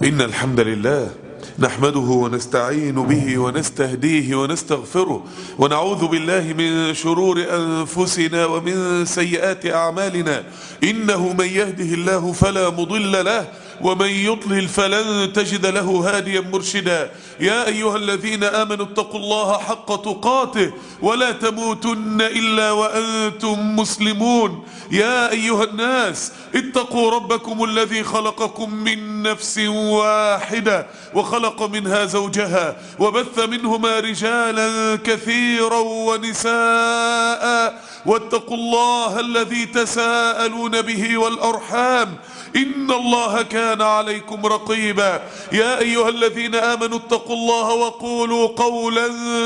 إن الحمد لله نحمده ونستعين به ونستهديه ونستغفره ونعوذ بالله من شرور أنفسنا ومن سيئات أعمالنا. إنه من يهده الله فلا مضل له ومن يضلل فلن تجد له هاديا مرشدا. يا أيها الذين آمنوا اتقوا الله حق تقاته ولا تموتن إلا وأنتم مسلمون. يا أيها الناس اتقوا ربكم الذي خلقكم من نفس واحدة وخلق منها زوجها وبث منهما رجالا كثيرا ونساء واتقوا الله الذي تساءلون به والأرحام إن الله كان عليكم رقيبا. يا أيها الذين آمنوا اتقوا الله وقولوا قولا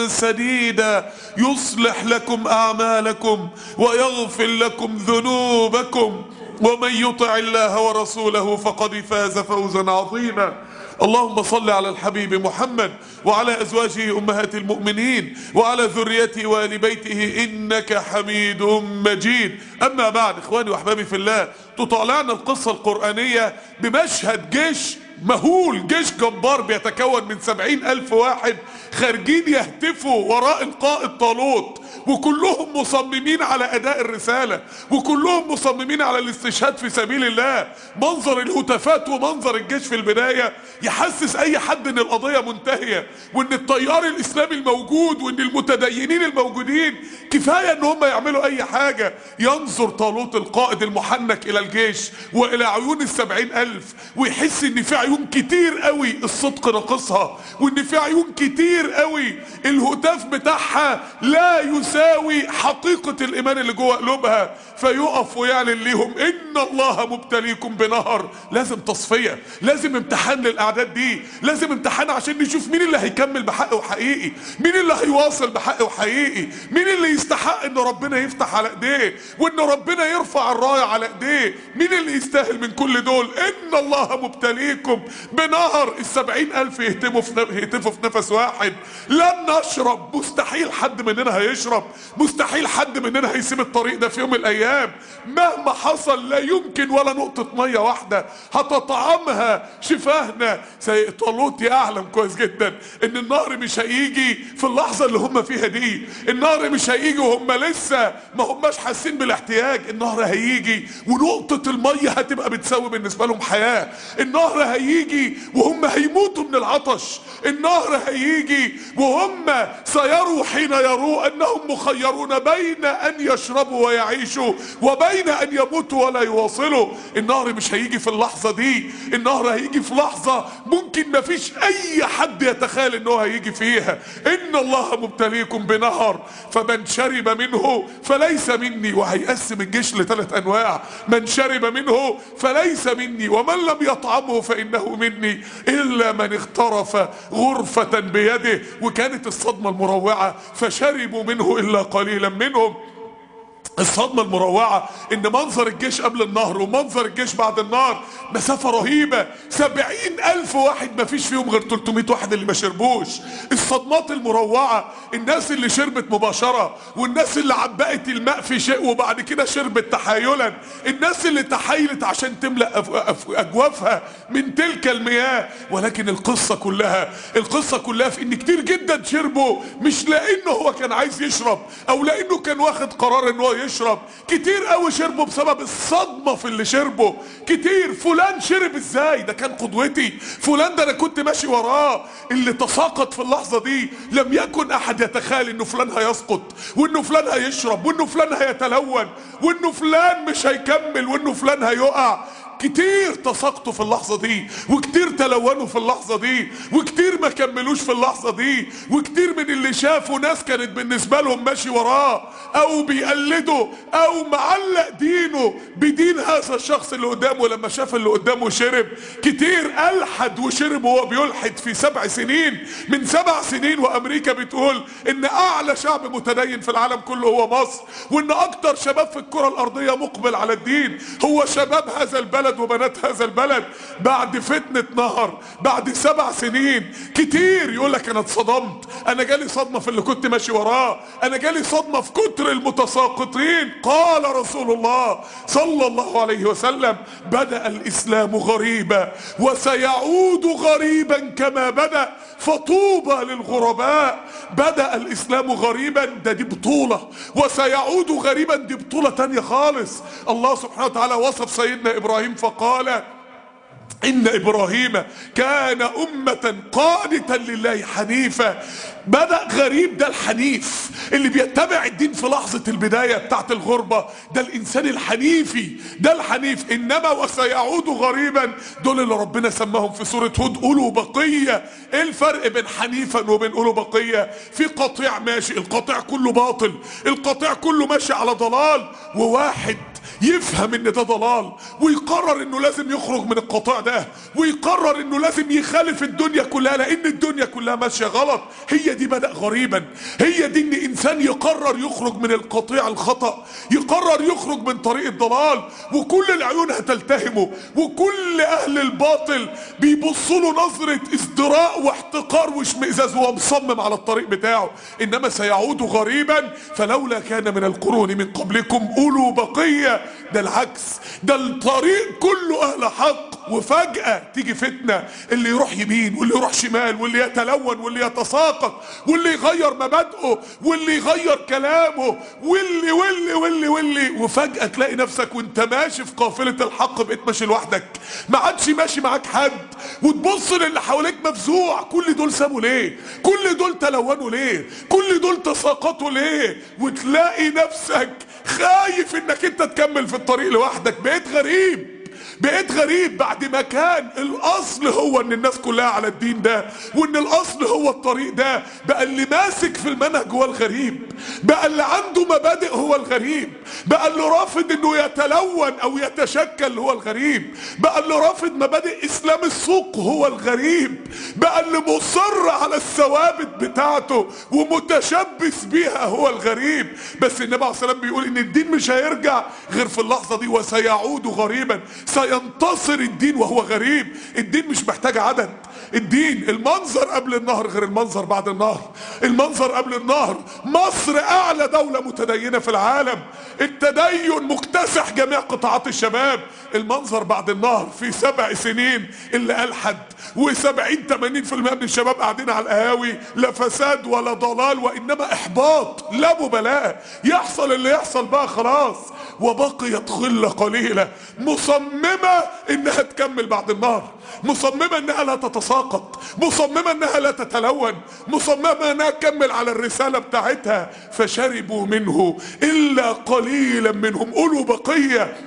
سديدا يصلح لكم أعمالكم ويغفر لكم ذنوبكم ومن يطع الله ورسوله فقد فاز فوزا عظيما. اللهم صل على الحبيب محمد وعلى أزواجه أمهات المؤمنين وعلى ذريته وآل بيته إنك حميد مجيد. أما بعد، إخواني وأحبابي في الله، تطالعنا القصة القرآنية بمشهد جيش مهول، جيش جبار بيتكون من 70,000 واحد خارجين يهتفوا وراء القائد طالوت، وكلهم مصممين على أداء الرسالة، وكلهم مصممين على الاستشهاد في سبيل الله. منظر الهتافات ومنظر الجيش في البداية يحسس أي حد إن القضية منتهية، وإن التيار الإسلامي الموجود وإن المتدينين الموجودين كفاية إن هم يعملوا أي حاجة. ينظر طالوت القائد المحنك إلى الجيش وإلى عيون 70,000 ويحس إن في عيون كتير قوي الصدق ناقصها، وإن في عيون كتير قوي الهتاف بتاعها لا يساوي حقيقة الإيمان اللي جوه قلوبها. فيقف ويعلن ليهم إن الله مبتليكم بنهر. لازم تصفية، لازم امتحان للأعداد دي، لازم امتحان عشان نشوف مين اللي هيكمل بحق وحقيقي، مين اللي هيواصل بحق وحقيقي، مين اللي يستحق إن ربنا يفتح على إيديه وإن ربنا يرفع الراية على إيديه، مين اللي يستاهل من كل دول. إن الله مبتليكم بنهر. 70,000 يهتفوا في نفس واحد. لن نشرب. مستحيل حد مننا هيشرب، مستحيل حد مننا هيسيب الطريق ده في يوم من الأيام. مهما حصل لا يمكن ولا نقطة مية واحدة هتطعمها شفاهنا. طالوت يعلم كويس جدا ان النهر مش هيجي في اللحظة اللي هم فيها دي، النهر مش هيجي وهم لسه ما هماش حاسين بالاحتياج. النهر هيجي ونقطة المية هتبقى بتساوي بالنسبة لهم حياة. النهر هيجي وهم هيموتوا من العطش. النهر هيجي وهم سيروا حين يروا انهم مخيرون بين ان يشربوا ويعيشوا وبين ان يموتوا ولا يواصلوا. النهر مش هيجي في اللحظة دي، النهر هيجي في لحظة ممكن ما فيش اي حد يتخيل انه هيجي فيها. ان الله مبتليكم بنهر فمن شرب منه فليس مني. وهيقسم الجيش ل3 انواع: من شرب منه فليس مني ومن لم يطعمه فانه مني الا من اغترف غرفة بيده. وكانت الصدمة المروعة فشربوا منه الا قليلا منهم. الصدمة المروعة ان منظر الجيش قبل النهر ومنظر الجيش بعد النهر مسافة رهيبة. 70,000 واحد ما فيش فيهم غير 300 واحد اللي ما شربوش. الصدمات المروعة: الناس اللي شربت مباشرة، والناس اللي عبقت الماء في شيء وبعد كده شربت تحايلا، الناس اللي تحايلت عشان تملأ اجوافها من تلك المياه. ولكن القصة كلها في ان كتير جدا شربوا مش لانه هو كان عايز يشرب او لانه كان واخد قرار ان هو يشرب. كتير قوي شربوا بسبب الصدمة في اللي شربوا. كتير فلان شرب ازاي؟ ده كان قدوتي، فلان ده انا كنت ماشي وراه. اللي تساقط في اللحظة دي لم يكن احد يتخيل انه فلان هيسقط وانه فلان هيشرب وانه فلان هيتلون وانه فلان مش هيكمل وانه فلان هيقع. كتير تساقطوا في اللحظة دي، وكتير تلونوا في اللحظة دي، وكتير ما كملوش في اللحظة دي، وكتير من اللي شافوا ناس كانت بالنسبة لهم ماشي وراه او بيقلدوا او معلق دينه بدين هذا الشخص اللي قدامه. لما شاف اللي قدامه شرب، كتير ألحد وشرب وهو بيلحد في 7 سنين. من 7 سنين وامريكا بتقول ان اعلى شعب متدين في العالم كله هو مصر، وان اكتر شباب في الكرة الارضية مقبل على الدين هو شباب هذا البلد البلد وبنات هذا البلد بعد فتنة نهر بعد 7 سنين. كتير يقول لك انا اتصدمت، انا جالي صدمة في اللي كنت ماشي وراه، انا جالي صدمة في كتر المتساقطين. قال رسول الله صلى الله عليه وسلم: بدأ الاسلام غريبا وسيعود غريبا كما بدأ فطوبى للغرباء. بدأ الاسلام غريبا، دي بطولة، وسيعود غريبا دي بطولة تانية خالص. الله سبحانه وتعالى وصف سيدنا ابراهيم فقال: إن إبراهيم كان أمة قانتا لله حنيفا. بدأ غريب، ده الحنيف اللي بيتبع الدين في لحظة البداية بتاعت الغربة، ده الإنسان الحنيفي، ده الحنيف. إنما وسيعود غريبا دول اللي ربنا سماهم في سورة هود أولو بقية. إيه الفرق بين حنيفا وبين أولو بقية؟ في قطيع ماشي، القطيع كله باطل، القطيع كله ماشي على ضلال، وواحد يفهم ان ده ضلال ويقرر انه لازم يخرج من القطاع ده، ويقرر انه لازم يخالف الدنيا كلها لان الدنيا كلها ماشيه غلط. هي دي بدأ غريبا، هي دي ان انسان يقرر يخرج من القطيع الخطأ، يقرر يخرج من طريق الضلال، وكل العيون هتلتهمه، وكل اهل الباطل بيبصوا له نظره ازدراء واحتقار واشمئزاز وهو مصمم على الطريق بتاعه. انما سيعود غريبا فلولا كان من القرون من قبلكم اولو بقيه. ده العكس، ده الطريق كله اهل حق، وفجأة تيجي فتنة، اللي يروح يمين واللي يروح شمال واللي يتلون واللي يتساقط واللي يغير مبادئه واللي يغير كلامه واللي واللي واللي واللي، وفجأة تلاقي نفسك وانت ماشي في قافلة الحق بقيت ماشي لوحدك، ما عادش ماشي معاك حد، وتبص للي حواليك مفزوع. كل دول سابوا ليه؟ كل دول تلونوا ليه؟ كل دول تساقطوا ليه؟ وتلاقي نفسك خايف انك انت تكمل في الطريق لوحدك. بقيت غريب، بقيت غريب بعد ما كان الاصل هو ان الناس كلها على الدين ده، وان الاصل هو الطريق ده. بقى اللي ماسك في المنهج هو الغريب، بقى اللي عنده مبادئ هو الغريب، بقى اللي رافض انه يتلون او يتشكل هو الغريب، بقى اللي رافض مبادئ اسلام السوق هو الغريب، بقى اللي مصر على الثوابت بتاعته ومتشبث بيها هو الغريب. بس النبي عليه الصلاه والسلام بيقول ان الدين مش هيرجع غير في اللحظه دي، وسيعود غريبا. سينتصر الدين وهو غريب. الدين مش محتاج عدد، الدين المنظر قبل النهر غير المنظر بعد النهر. المنظر قبل النهر مصر اعلى دولة متدينة في العالم، التدين مكتسح جميع قطاعات الشباب. المنظر بعد النهر في 7 سنين اللي ألحد، و70-80% من الشباب قاعدين على القهاوي، لا فساد ولا ضلال وانما احباط لا مبالاة. يحصل اللي يحصل بقى خلاص. وبقيت خلة قليلة مصممة انها تكمل بعد النهر، مصممة انها لا تتساقط، مصممة انها لا تتلون، مصممة انها تكمل على الرسالة بتاعتها. فشربوا منه الا قليلا منهم اولو بقية.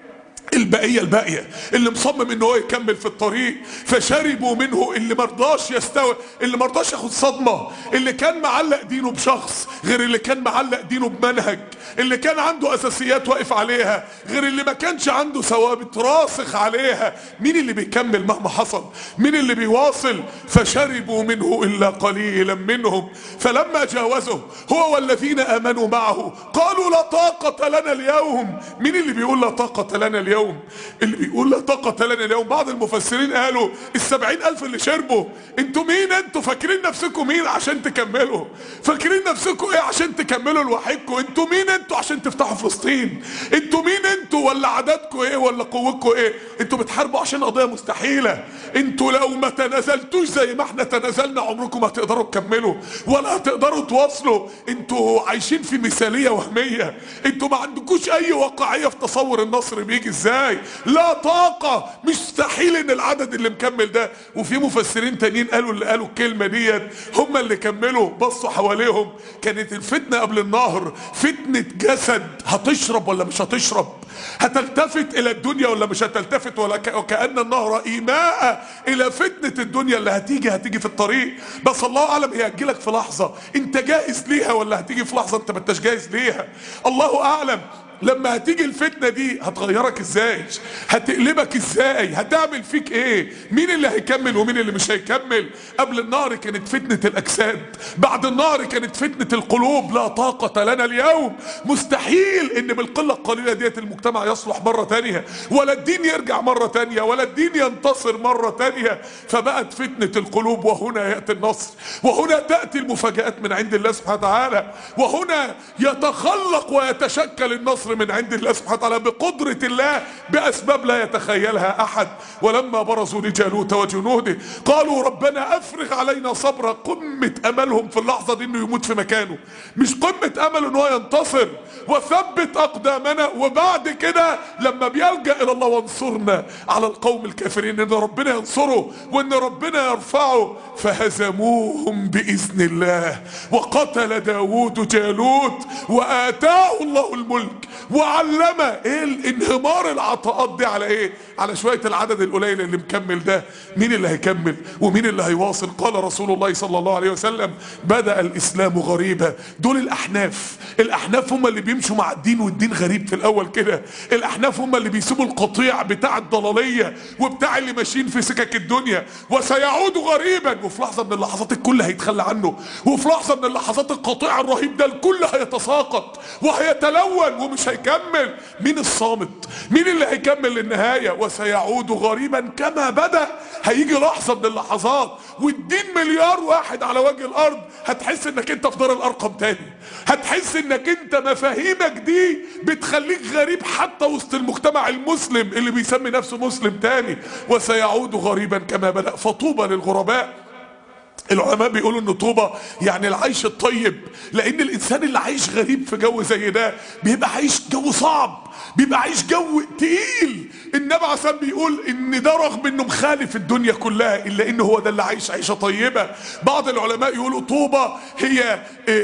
البقية اللي مصمم ان هو يكمل في الطريق. فشربوا منه، اللي مرضاش يستوى، اللي مرضاش ياخد صدمة، اللي كان معلق دينه بشخص غير اللي كان معلق دينه بمنهج، اللي كان عنده اساسيات واقف عليها غير اللي ما كانش عنده ثوابت راسخ عليها. مين اللي بيكمل مهما حصل؟ مين اللي بيواصل؟ فشربوا منه الا قليلا منهم فلما جاوزه هو والذين امنوا معه قالوا لا طاقة لنا اليوم. مين اللي بيقول لا طاقة لنا اليوم؟ اللي بيقول لا طاقة لنا اليوم. بعض المفسرين قالوا 70,000 اللي شربوا. انتوا مين؟ انتوا فاكرين نفسكم مين عشان تكملوا؟ فاكرين نفسكم ايه عشان تكملوا لوحدكم؟ انتوا مين انتوا عشان تفتحوا فلسطين؟ انتوا مين انتوا؟ ولا عددكم ايه؟ ولا قوتكم ايه؟ انتوا بتحاربوا عشان قضية مستحيلة. انتوا لو ما تنازلتوش زي ما احنا تنازلنا عمركم ما هتقدروا تكملوا ولا هتقدروا تواصلوا. انتوا عايشين في مثالية وهمية، انتوا ما عندكوش اي واقعية في تصور النصر بيجي ازاي. لا طاقة، مستحيل ان العدد اللي مكمل ده. وفي مفسرين تانيين قالوا اللي قالوا الكلمة ديت هم اللي كملوا. بصوا حواليهم، كانت الفتنة قبل النهر فتنة جسد، هتشرب ولا مش هتشرب؟ هتلتفت الى الدنيا ولا مش هتلتفت؟ ولا وكأن النهر ايماء الى فتنة الدنيا اللي هتيجي في الطريق. بس الله اعلم هي هتجيلك في لحظة انت جاهز ليها ولا هتيجي في لحظة انت ما انتش جاهز ليها. الله اعلم. لما هتيجي الفتنة دي هتغيرك ازاي؟ هتقلبك ازاي؟ هتعمل فيك ايه؟ مين اللي هيكمل ومين اللي مش هيكمل؟ قبل النار كانت فتنة الاجساد، بعد النار كانت فتنة القلوب. لا طاقة لنا اليوم، مستحيل ان بالقلة القليلة ديت المجتمع يصلح مرة تانية، ولا الدين يرجع مرة تانية، ولا الدين ينتصر مرة تانية. فبقت فتنة القلوب، وهنا يأتي النصر، وهنا تأتي المفاجآت من عند الله سبحانه وتعالى، وهنا يتخلق ويتشكل النصر من عند الله سبحانه وتعالى بقدرة الله بأسباب لا يتخيلها أحد. ولما برزوا لجالوت وجنوده قالوا ربنا أفرغ علينا صبرا. قمة أملهم في اللحظة دي إنه يموت في مكانه، مش قمة أمل إنه ينتصر. وثبت أقدامنا، وبعد كده لما بيلجأ إلى الله وانصرنا على القوم الكافرين، إن ربنا ينصره وإن ربنا يرفعه. فهزموهم بإذن الله، وقتل داود جالوت، وآتاه الله الملك، وعلمه. ايه الانهمار العطاءات دي على ايه؟ على شوية العدد القليل اللي مكمل ده. مين اللي هيكمل ومين اللي هيواصل؟ قال رسول الله صلى الله عليه وسلم بدأ الاسلام غريبا. دول الاحناف. الاحناف هم اللي بيمشوا مع الدين والدين غريب في الاول كده. الاحناف هم اللي بيسيبوا القطيع بتاع الضلالية وبتاع اللي ماشيين في سكك الدنيا. وسيعود غريبا، وفي لحظة من اللحظات الكل هيتخلى عنه، وفي لحظة من اللحظات القطيع الرهيب ده الكل هيتساقط وهيتلون ومش هيكمل. مين الصامت؟ مين اللي هيكمل للنهاية؟ وسيعود غريبا كما بدأ. هيجي لحظة من اللحظات والدين مليار واحد على وجه الارض، هتحس انك انت في دار الارقم تاني، هتحس انك انت مفاهيمك دي بتخليك غريب حتى وسط المجتمع المسلم اللي بيسمي نفسه مسلم تاني. وسيعود غريبا كما بدأ، فطوبى للغرباء. العلماء بيقولوا ان طوبى يعني العيش الطيب، لان الانسان اللي عايش غريب في جو زي ده بيبقى عايش جو صعب، بيبقى عايش جو تقيل. النبي عليه الصلاه والسلام بيقول ان ده رغم انه مخالف الدنيا كلها الا انه هو ده اللي عايش عيشه طيبه. بعض العلماء يقولوا طوبى هي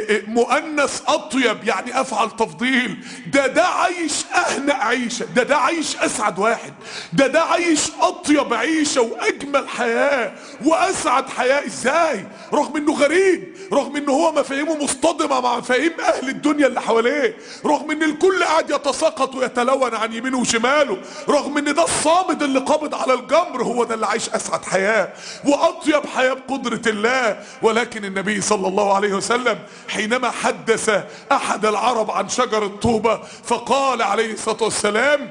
مؤنث اطيب، يعني افعل تفضيل. ده عايش اهنأ عيشه، ده عايش اسعد واحد، ده عايش اطيب عيشه واجمل حياه واسعد حياه. ازاي؟ رغم انه غريب، رغم انه هو مفاهيمه مصطدمه مع مفاهيم اهل الدنيا اللي حواليه، رغم ان الكل قاعد يتساقط ويتلون عن يمينه وشماله، رغم ان ده الصامد اللي قابض على الجمر هو ده اللي عايش اسعد حياه واطيب حياه بقدره الله. ولكن النبي صلى الله عليه وسلم حينما حدث احد العرب عن شجر الطوبة فقال عليه الصلاه والسلام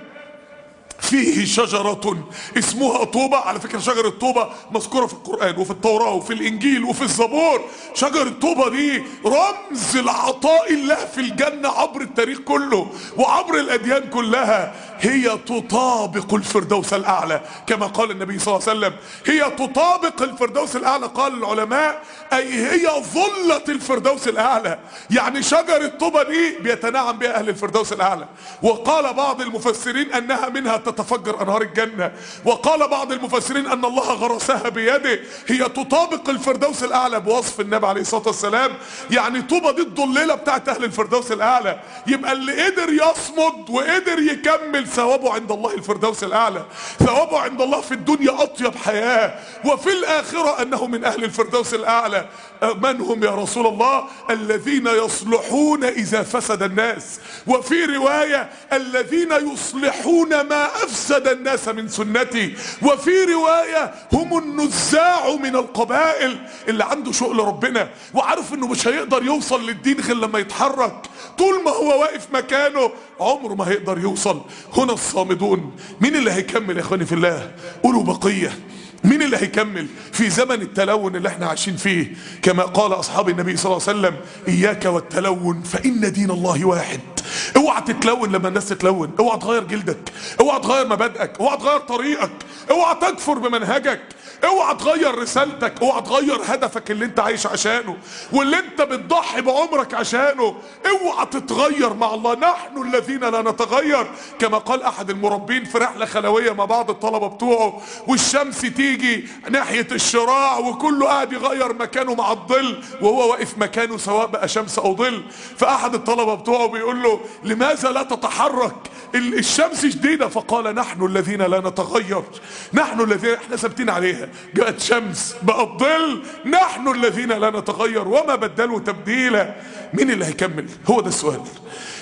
فيه شجرة اسمها طوبة. على فكرة شجرة طوبة مذكورة في القرآن وفي التوراة وفي الإنجيل وفي الزبور. شجرة طوبة دي رمز العطاء الله في الجنة عبر التاريخ كله وعبر الأديان كلها. هي تطابق الفردوس الأعلى كما قال النبي صلى الله عليه وسلم، هي تطابق الفردوس الأعلى. قال العلماء أي هي ظلة الفردوس الأعلى، يعني شجرة طوبة دي بيتنعم بها أهل الفردوس الأعلى. وقال بعض المفسرين أنها منها تتفجر أنهار الجنة، وقال بعض المفسرين أن الله غرسها بيده. هي تطابق الفردوس الأعلى بوصف النبي عليه الصلاة والسلام. يعني طوبة دي الضليلة بتاعت أهل الفردوس الأعلى. يبقى اللي قدر يصمد وقدر يكمل ثوابه عند الله الفردوس الأعلى، ثوابه عند الله في الدنيا أطيب حياة، وفي الآخرة أنه من أهل الفردوس الأعلى. من هم يا رسول الله؟ الذين يصلحون إذا فسد الناس، وفي رواية الذين يصلحون ما أفسد الناس من سنتي، وفي رواية هم النزاع من القبائل. اللي عنده شوق لربنا وعارف انه مش هيقدر يوصل للدين غير لما يتحرك، طول ما هو واقف مكانه عمره ما هيقدر يوصل. هنا الصامدون. مين اللي هيكمل يا اخواني في الله؟ قولوا بقية. مين اللي هيكمل في زمن التلون اللي احنا عايشين فيه؟ كما قال اصحاب النبي صلى الله عليه وسلم اياك والتلون فان دين الله واحد. اوعى تتلون لما الناس تتلون، اوعى تغير جلدك، اوعى تغير مبادئك، اوعى تغير طريقك، اوعى تكفر بمنهجك، اوعى تغير رسالتك، اوعى تغير هدفك اللي انت عايش عشانه واللي انت بتضحي بعمرك عشانه. اوعى تتغير مع الله. نحن الذين لا نتغير. كما قال احد المربين في رحلة خلوية مع بعض الطلبة بتوعه، والشمس تيجي ناحية الشراع وكله قاعد يغير مكانه مع الظل وهو واقف مكانه سواء بقى شمس او ظل. فاحد الطلبة بتوعه بيقول له لماذا لا تتحرك؟ الشمس شديدة. فقال نحن الذين لا نتغير، نحن الذين احنا ثابتين عليها، جاءت شمس بقت ظل، نحن الذين لا نتغير وما بدلوا تبديلا. مين اللي هيكمل؟ هو ده السؤال.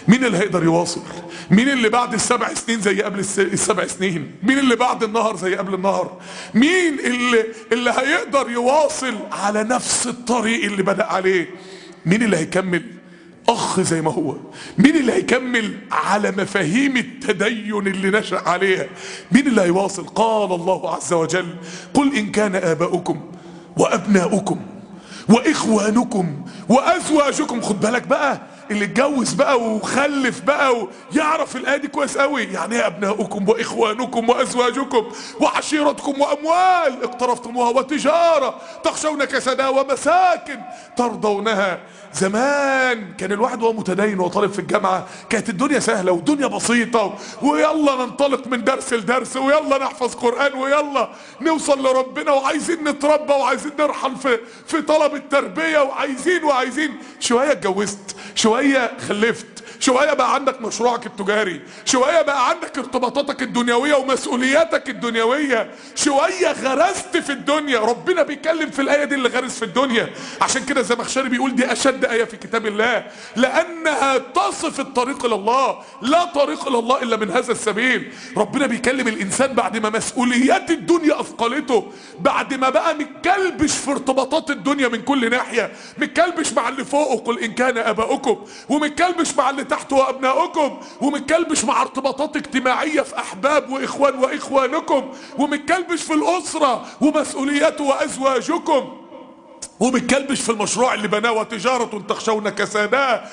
مين اللي هيقدر يواصل؟ مين اللي بعد ال7 سنين زي قبل ال7 سنين؟ مين اللي بعد النهر زي قبل النهر؟ مين اللي هيقدر يواصل على نفس الطريق اللي بدأ عليه؟ مين اللي هيكمل اخ زي ما هو؟ مين اللي هيكمل على مفاهيم التدين اللي نشأ عليها؟ مين اللي هيواصل؟ قال الله عز وجل: قل ان كان اباؤكم وابناؤكم واخوانكم وازواجكم. خد بالك بقى، اللي اتجوز بقى وخلف بقى ويعرف الايه دي كويس قوي. يعني ايه ابناؤكم واخوانكم وازواجكم وعشيرتكم واموال اقترفتموها وتجاره تخشون كسادها ومساكن ترضونها. زمان كان الواحد وهو متدين وطالب في الجامعه كانت الدنيا سهله والدنيا بسيطه، ويلا ننطلق من درس لدرس، ويلا نحفظ قران، ويلا نوصل لربنا، وعايزين نتربى، وعايزين نرحل في طلب التربيه، وعايزين. شويه اتجوزت، شويه خلفت، شويه بقى عندك مشروعك التجاري، شويه بقى عندك ارتباطاتك الدنيويه ومسؤولياتك الدنيويه، شويه غرست في الدنيا. ربنا بيتكلم في الايه دي اللي غرس في الدنيا. عشان كده الزمخشري بيقول دي اشد ايه في كتاب الله، لانها تصف الطريق الى الله. لا طريق الى الله الا من هذا السبيل. ربنا بيكلم الانسان بعد ما مسؤوليات الدنيا اثقلته، بعد ما بقى متكلبش في ارتباطات الدنيا من كل ناحيه، متكلبش مع اللي فوقه قل ان كان اباؤكم، ومتكلبش مع اللي تحت وابناؤكم، ومتكلبش مع ارتباطات اجتماعيه في احباب واخوان واخوانكم، ومتكلبش في الاسره ومسؤوليات وازواجكم، ومتكلبش في المشروع اللي بناه وتجارة تخشون كسادها.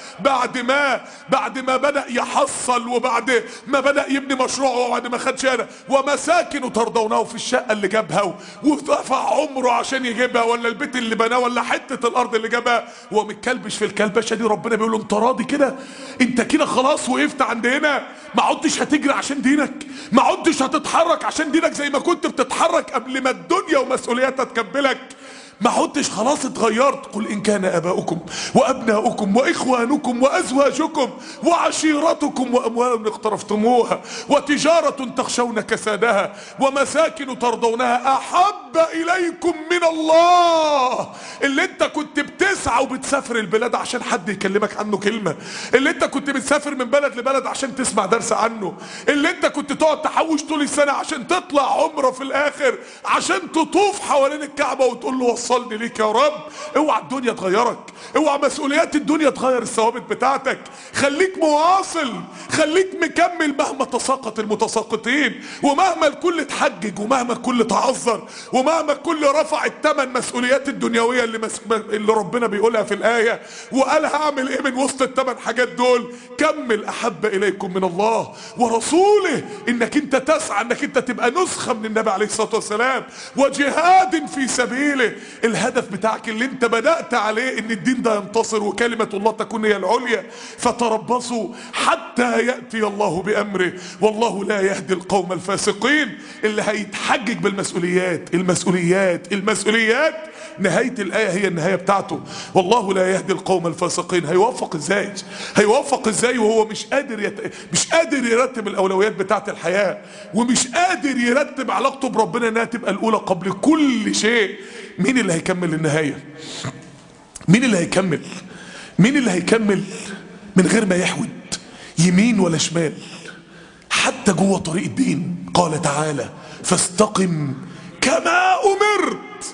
بعد ما بدأ يحصل، وبعد ما بدأ يبني مشروعه، وبعد ما خد شهادة، ومساكن ترضونه، في الشقة اللي جابها ودفع عمره عشان يجيبها، ولا البيت اللي بناه، ولا حتة الأرض اللي جابها، ومتكلبش في الكلبشة دي. ربنا بيقول له انت راضي كده؟ انت كده خلاص وقفت عند هنا؟ ما عدتش هتجري عشان دينك؟ ما عدتش هتتحرك عشان دينك زي ما كنت بتتحرك قبل ما الدنيا ومسؤولياتها تكبلك؟ ما عدتش خلاص اتغيرت؟ قل ان كان اباؤكم وابناؤكم واخوانكم وازواجكم وعشيرتكم واموال اقترفتموها وتجارة تخشون كسادها ومساكن ترضونها احب اليكم من الله. اللي انت كنت بتسعى وبتسافر البلاد عشان حد يكلمك عنه كلمة، اللي انت كنت بتسافر من بلد لبلد عشان تسمع درس عنه، اللي انت كنت تقعد تحوش طول السنة عشان تطلع عمرة في الاخر، عشان تطوف حوالين الكعبة وتقول له وصلني ليك يا رب. اوعى الدنيا تغيرك، اوعى مسؤوليات الدنيا تغير الثوابت بتاعتك. خليك مواصل، خليك مكمل مهما تساقط المتساقطين، ومهما الكل اتحجج، ومهما الكل تعذر، ومهما الكل رفع الثمن مسؤوليات الدنيويه اللي ربنا بيقولها في الايه، وقال هعمل ايه من وسط ال8 حاجات دول؟ كمل. احب اليكم من الله ورسوله انك انت تسعى انك انت تبقى نسخه من النبي عليه الصلاه والسلام، وجهاد في سبيله. الهدف بتاعك اللي انت بدأت عليه ان الدين ده ينتصر وكلمة الله تكون هي العليا. فتربصوا حتى يأتي الله بأمره والله لا يهدي القوم الفاسقين. اللي هيتحجج بالمسؤوليات، المسؤوليات نهاية الآية هي النهاية بتاعته. والله لا يهدي القوم الفاسقين. هيوفق ازاي وهو مش قادر يرتب الأولويات بتاعت الحياة، ومش قادر يرتب علاقته بربنا انها تبقى الأولى قبل كل شيء. مين اللي هيكمل النهاية؟ مين اللي هيكمل من غير ما يحود يمين ولا شمال حتى جوه طريق الدين؟ قال تعالى فاستقم كما أمرت.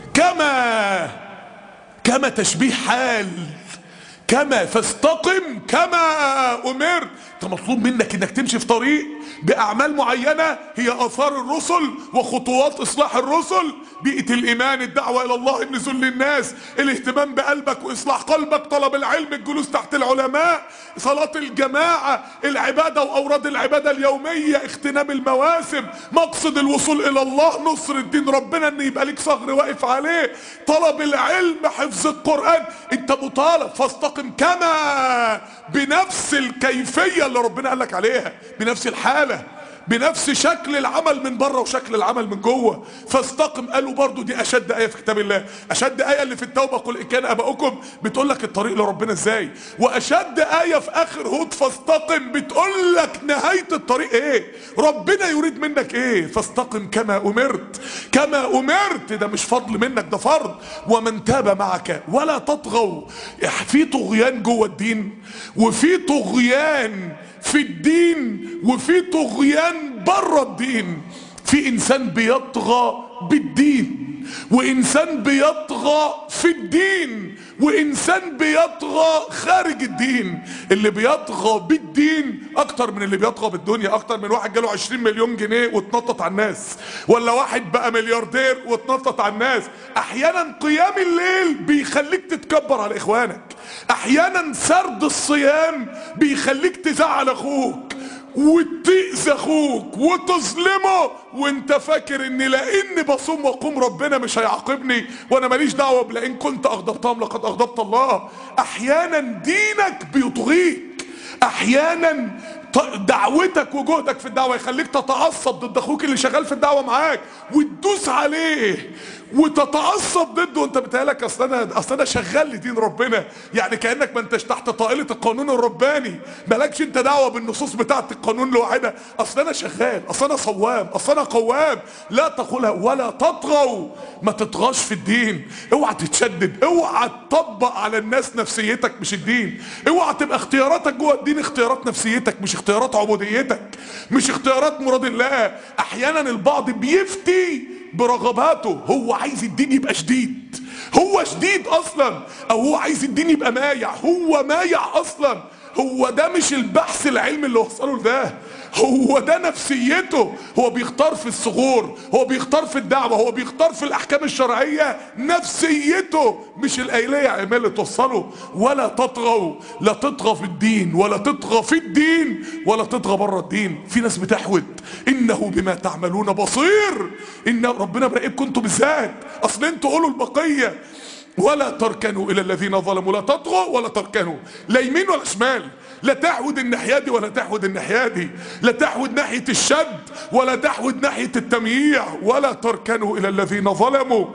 كما تشبيه حال، كما فاستقم كما أمرت. انت مطلوب منك انك تمشي في طريق باعمال معينة هي اثار الرسل وخطوات اصلاح الرسل، بيئة الايمان، الدعوة الى الله، النزول للناس، الاهتمام بقلبك واصلاح قلبك، طلب العلم، الجلوس تحت العلماء، صلاة الجماعة، العبادة واوراد العبادة اليومية، اغتنام المواسم، مقصد الوصول الى الله، نصر الدين ربنا ان يبقى ليك ثغر واقف عليه، طلب العلم، حفظ القرآن. انت مطالب فاستقم كما، بنفس الكيفية اللي ربنا قال لك عليها، بنفس الحالة، بنفس شكل العمل من بره وشكل العمل من جوه. فاستقم قالوا برضو دي اشد ايه في كتاب الله، اشد ايه اللي في التوبه قل ان كان اباؤكم بتقول لك الطريق لربنا ازاي، واشد ايه في اخر هود فاستقم بتقول لك نهايه الطريق ايه، ربنا يريد منك ايه. فاستقم كما امرت، كما امرت ده مش فضل منك ده فرض. ومن تاب معك ولا تطغوا. في طغيان جوه الدين، وفي طغيان في الدين، وفي طغيان بره الدين. في انسان بيطغى بالدين، وانسان بيطغى في الدين، وانسان بيطغى خارج الدين. اللي بيطغى بالدين اكتر من اللي بيطغى بالدنيا. اكتر من واحد جاله 20 مليون جنيه واتنطط على الناس، ولا واحد بقى ملياردير واتنطط على الناس. احيانا قيام الليل بيخليك تتكبر على اخوانك، احيانا سرد الصيام بيخليك تزعل اخوك وتأذي اخوك وتظلمه، وانت فاكر ان لاني بصوم واقوم ربنا مش هيعاقبني وانا ماليش دعوه، لان كنت اغضبتهم لقد اغضبت الله. احيانا دينك بيطغيك، احيانا دعوتك وجهدك في الدعوه يخليك تتعصب ضد اخوك اللي شغال في الدعوه معاك وتدوس عليه وتتعصب ضده، وانت بتهيألك اصل انا شغال لدين ربنا. يعني كانك ما انتش تحت طائله القانون الرباني، مالكش انت دعوه بالنصوص بتاعه القانون لوحدها. اصل انا شغال، اصل انا صوام، اصل انا قوام. لا تقولها ولا تطغوا، ما تطغاش في الدين. اوعى تتشدد، اوعى تطبق على الناس نفسيتك مش الدين. اوعى تبقى اختياراتك جوه الدين اختيارات نفسيتك مش اختيارات عبوديتك، مش اختيارات مراد الله. احيانا البعض بيفتي برغباته، هو عايز الدين يبقى شديد، هو شديد اصلا، او هو عايز الدين يبقى مايع، هو مايع اصلا. هو ده مش البحث العلمي اللي وصله لده، هو ده نفسيته. هو بيختار في الثغور، هو بيختار في الدعوة، هو بيختار في الاحكام الشرعية نفسيته مش الايلية عمال اللي توصله. ولا تطغوا، لا تطغى في الدين ولا تطغى في الدين ولا تطغى بره الدين. في ناس بتحود، انه بما تعملون بصير، ان ربنا براقبكم انتوا بالذات. اصل انتوا قولوا البقية ولا تركنوا الى الذين ظلموا، لا تطغوا ولا تركنوا، لا يمين ولا شمال، لا تحود الناحيه دي ولا تحود الناحيه دي، لا تحود ناحيه الشد ولا تحود ناحيه التمييع. ولا تركنوا الى الذين ظلموا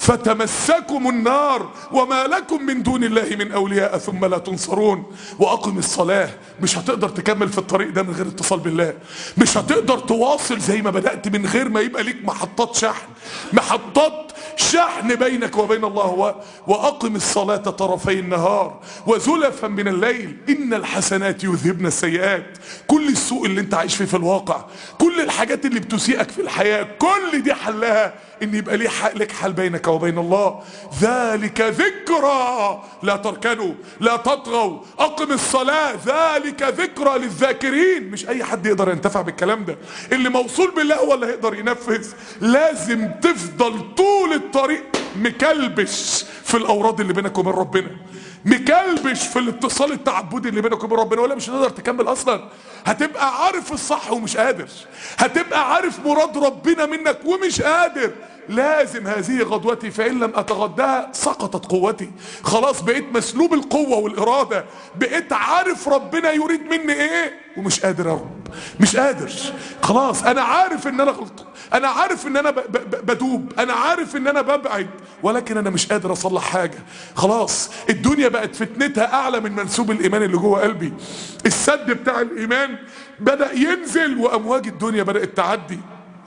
فتمسكم النار وما لكم من دون الله من اولياء ثم لا تنصرون. واقم الصلاه. مش هتقدر تكمل في الطريق ده من غير اتصال بالله، مش هتقدر تواصل زي ما بدأت من غير ما يبقى ليك محطات شحن، محطات شحن بينك وبين الله. واقم الصلاة طرفي النهار وزلفا من الليل ان الحسنات يذهبن السيئات. كل السوء اللي انت عايش فيه في الواقع، كل الحاجات اللي بتسيئك في الحياة، كل دي حلها ان يبقى لك حل بينك وبين الله. ذلك ذكرى، لا تركنوا لا تطغوا، اقم الصلاة، ذلك ذكرى للذاكرين. مش اي حد يقدر ينتفع بالكلام ده، اللي موصول بالله هو اللي هيقدر ينفذ. لازم تفضل طول الطريق مكلبش في الاوراد اللي بينك وبين ربنا، مكلبش في الاتصال التعبدي اللي بينك وبين ربنا، ولا مش هتقدر تكمل اصلا. هتبقى عارف الصح ومش قادر، هتبقى عارف مراد ربنا منك ومش قادر. لازم هذه غدوتي فإن لم أتغداها سقطت قوتي. خلاص بقيت مسلوب القوة والإرادة، بقيت عارف ربنا يريد مني ايه ومش قادر يا رب، مش قادر. خلاص انا عارف ان انا غلط، انا عارف ان انا بدوب، انا عارف ان انا ببعد، ولكن انا مش قادر اصلح حاجة. خلاص الدنيا بقت فتنتها اعلى من منسوب الايمان اللي جوه قلبي. السد بتاع الايمان بدأ ينزل وامواج الدنيا بدأت تعدي.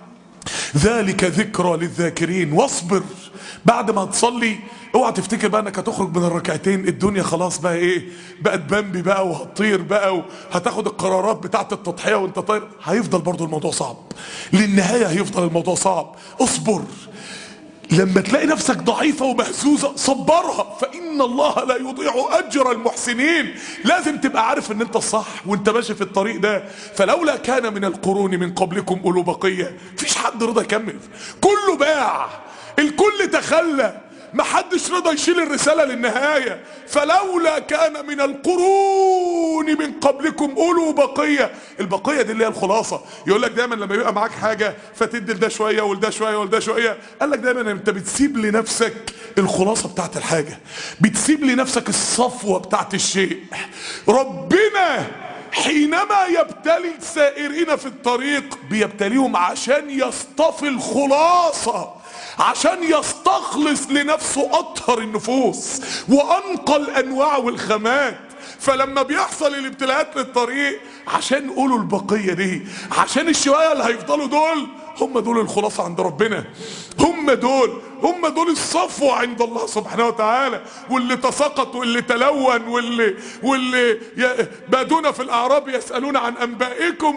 ذلك ذكرى للذاكرين. واصبر. بعد ما تصلي اوعى تفتكر بقى انك هتخرج من الركعتين الدنيا خلاص بقى ايه، بقت بامبي بقى وهتطير بقى وهتاخد القرارات بتاعت التضحية وانت طاير. هيفضل برضو الموضوع صعب، للنهاية هيفضل الموضوع صعب. اصبر. لما تلاقي نفسك ضعيفة ومهزوزة صبرها، فإن الله لا يضيع أجر المحسنين. لازم تبقى عارف ان انت الصح وانت ماشي في الطريق ده. فلولا كان من القرون من قبلكم أولو بقية، مفيش حد رضى يكمل، كله باع، الكل تخلى، محدش رضى يشيل الرسالة للنهاية. فلولا كان من القرون من قبلكم أولو بقية. البقية دي اللي هي الخلاصة. يقول لك دايما لما يبقى معاك حاجة فتدي لده شوية ولده شوية ولده شوية، قال لك دايما انت بتسيب لنفسك الخلاصة بتاعت الحاجة، بتسيب لنفسك الصفوة بتاعت الشيء. ربنا حينما يبتلي السائرين في الطريق بيبتليهم عشان يصطفي الخلاصة، عشان يستخلص لنفسه أطهر النفوس وأنقى الأنواع والخامات. فلما بيحصل الابتلاءات للطريق عشان يقولوا البقية دي، عشان الشوية اللي هيفضلوا دول هم دول الخلاصة عند ربنا، هم دول الصفوة عند الله سبحانه وتعالى. واللي تساقط واللي تلون واللي بادون في الأعراب يسألون عن أنبائكم،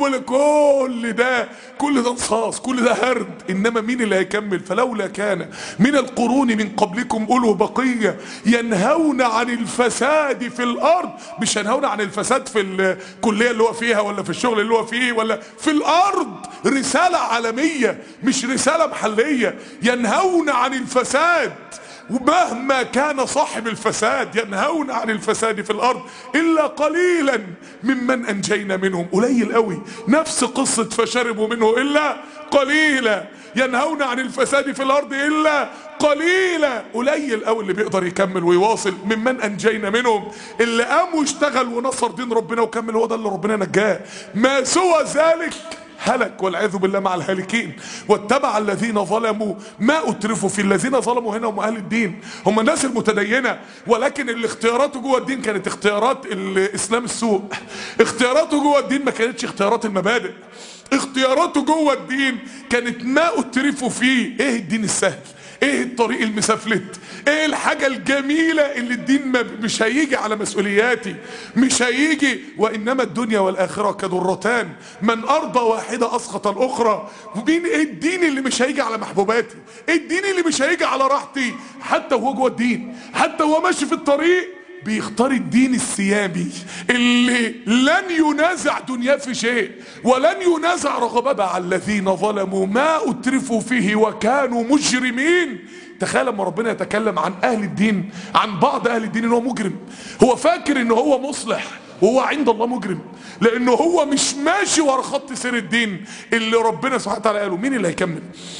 كل ده نصاص، كل ده هرد. إنما مين اللي هيكمل؟ فلولا كان من القرون من قبلكم أولو بقية ينهون عن الفساد في الأرض. مش ينهون عن الفساد في الكلية اللي هو فيها ولا في الشغل اللي هو فيه ولا في الأرض، رسالة عالمية مش رسالة محلية. ينهون عن الفساد، ومهما كان صاحب الفساد ينهون عن الفساد في الارض الا قليلا ممن انجينا منهم. قليل قوي، نفس قصة فشربوا منه الا قليلا. ينهون عن الفساد في الارض الا قليلا، قليل قوي اللي بيقدر يكمل ويواصل. ممن انجينا منهم، اللي قام واشتغل ونصر دين ربنا وكمل، هو ده اللي ربنا نجاه. ما سوى ذلك هلك والعياذ بالله مع الهالكين. واتبع الذين ظلموا ما اترفوا فيه. الذين ظلموا هنا هم اهل الدين، هم الناس المتدينه، ولكن اللي اختياراته جوه الدين كانت اختيارات الاسلام السوء. اختياراته جوه الدين ما كانتش اختيارات المبادئ. اختياراته جوه الدين كانت ما اترفوا فيه. ايه الدين السهل؟ ايه الطريق المسفلت؟ ايه الحاجة الجميلة اللي الدين مش هيجي على مسؤولياتي، مش هيجي. وانما الدنيا والاخرة كدرتان من ارضى واحدة اسقط الاخرى. ومين ايه الدين اللي مش هيجي على محبوباتي؟ ايه الدين اللي مش هيجي على راحتي؟ حتى وهو جوه الدين، حتى وهو ماشي في الطريق بيختار الدين السيامي اللي لن ينازع دنياه في شيء ولن ينازع رغبته. مع الذين ظلموا ما اترفوا فيه وكانوا مجرمين. تخيل لما ربنا يتكلم عن اهل الدين، عن بعض اهل الدين، ان هو مجرم. هو فاكر ان هو مصلح وهو عند الله مجرم، لانه هو مش ماشي ورا خط سير الدين اللي ربنا سبحانه وتعالى قاله. مين اللي هيكمل؟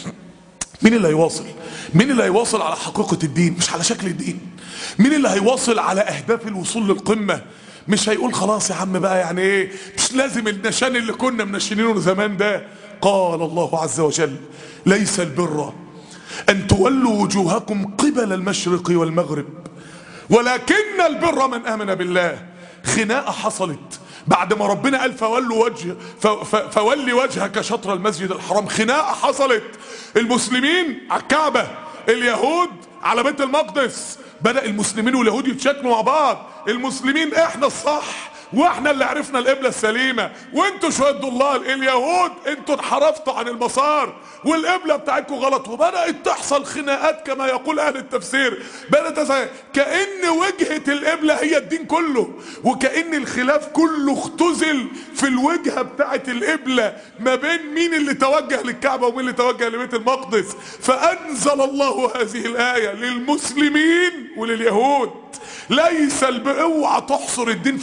مين اللي هيواصل؟ مين اللي هيواصل على حقيقة الدين مش على شكل الدين؟ مين اللي هيواصل على اهداف الوصول للقمة؟ مش هيقول خلاص يا عم بقى، يعني ايه، مش لازم النشان اللي كنا منشنينه زمان ده. قال الله عز وجل: ليس البر ان تولوا وجوهكم قبل المشرق والمغرب ولكن البر من امن بالله. خناقة حصلت بعد ما ربنا قال فولي وجهك شطر المسجد الحرام. خناقة حصلت، المسلمين على الكعبة، اليهود على بيت المقدس. بدأ المسلمين واليهود يتشكلوا مع بعض. المسلمين احنا الصح واحنا اللي عرفنا القبلة السليمة، وانتوا شوية ضلال. اليهود انتوا انحرفتوا عن المسار والقبلة بتاعتكم غلط. وبدأت تحصل خناقات كما يقول اهل التفسير. بدأت كأن وجهة القبلة هي الدين كله، وكأن الخلاف كله اختزل في الوجهة بتاعت القبلة ما بين مين اللي توجه للكعبة ومين اللي توجه لبيت المقدس. فأنزل الله هذه الآية للمسلمين ولليهود: ليس اوعى تحصر الدين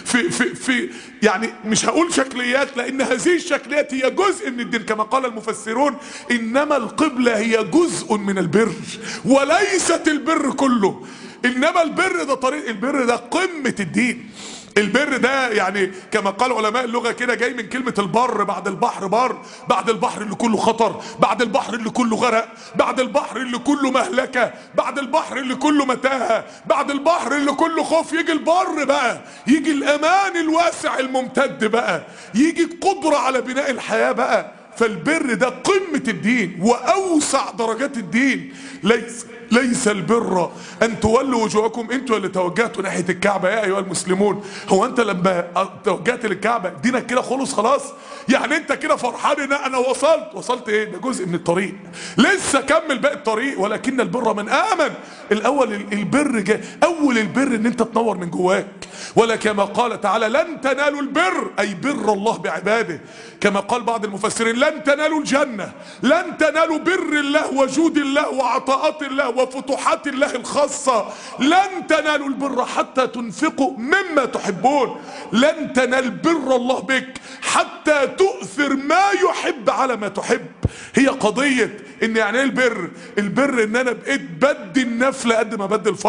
في يعني مش هقول شكليات، لان هذه الشكليات هي جزء من الدين كما قال المفسرون. انما القبلة هي جزء من البر وليست البر كله. انما البر ده طريق، البر ده قمة الدين. البر ده يعني كما قال علماء اللغة كده جاي من كلمة البر. بعد البحر بر، بعد البحر اللي كله خطر، بعد البحر اللي كله غرق، بعد البحر اللي كله مهلكة، بعد البحر اللي كله متاهة، بعد البحر اللي كله خوف، يجي البر بقى، يجي الأمان الواسع الممتد بقى، يجي القدرة على بناء الحياة بقى. فالبر ده قمة الدين وأوسع درجات الدين. ليس البر ان تولوا وجوهكم. انتوا اللي توجهتوا ناحيه الكعبه يا ايها المسلمون. هو انت لما توجهت للكعبه دينك كده خلاص؟ يعني انت كده فرحان ان انا وصلت ايه؟ ده جزء من الطريق، لسه كمل باقي الطريق. ولكن البر من امن. الاول البر جاي، اول البر ان انت تنور من جواك. ولا كما قال تعالى: لن تنالوا البر، اي بر الله بعباده. كما قال بعض المفسرين: لن تنالوا الجنه، لن تنالوا بر الله وجود الله وعطاءات الله وفتوحات الله الخاصة. لن تنالوا البر حتى تنفقوا مما تحبون. لن تنال بر الله بك حتى تؤثر ما يحب على ما تحب. هي قضية ان يعني ايه البر؟ البر ان انا بقيت بدي النفل قد ما بدي الفرض.